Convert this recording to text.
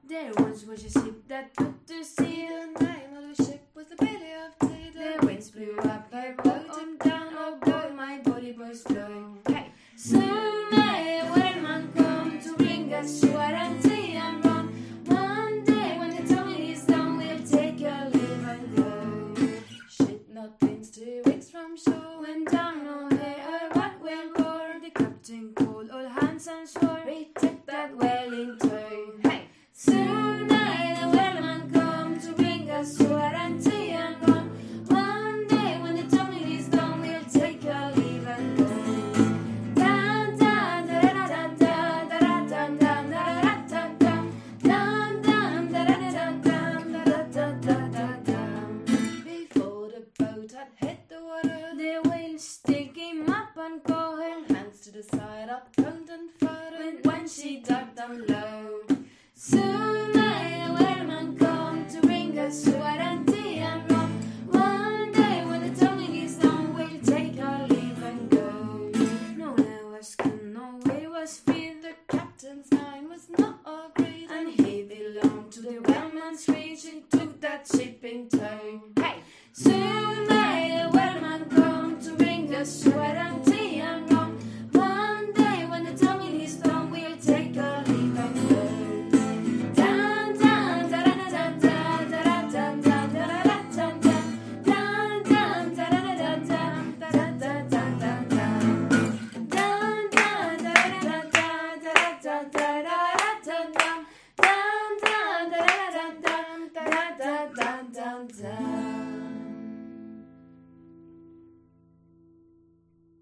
There once was a ship that put to sea. The name of the ship was the Billy of Tea. The winds blew up her boat him down. Oh boy, my body was blown. Hey, soon may a whaleman come to bring us sugar and tea and rum. One day when the tonguing is done, we'll take your leave and go. Ship not winds 2 weeks from shore. When down on her what whale bore, the captain called all hands and swore, we take that whale in tow. Hey, soon may the whaleman come to bring us sugar and tea and rum. One day when the tonguing is done, we'll take your leave and go. Dun dun da da da da da da dun dun da da da da dun dun da da da da da da da da. Before the boat had hit the water, The whale stick him up and caught her. hands to the side, up front and forward. When she dug down low, soon may the whaleman come to bring us sugar and tea and rum. One day when the tonguing is done, we'll take our leave and go. No air was good, no way was free. The Captain's mind was not all great, and he belonged to the whaleman's creed.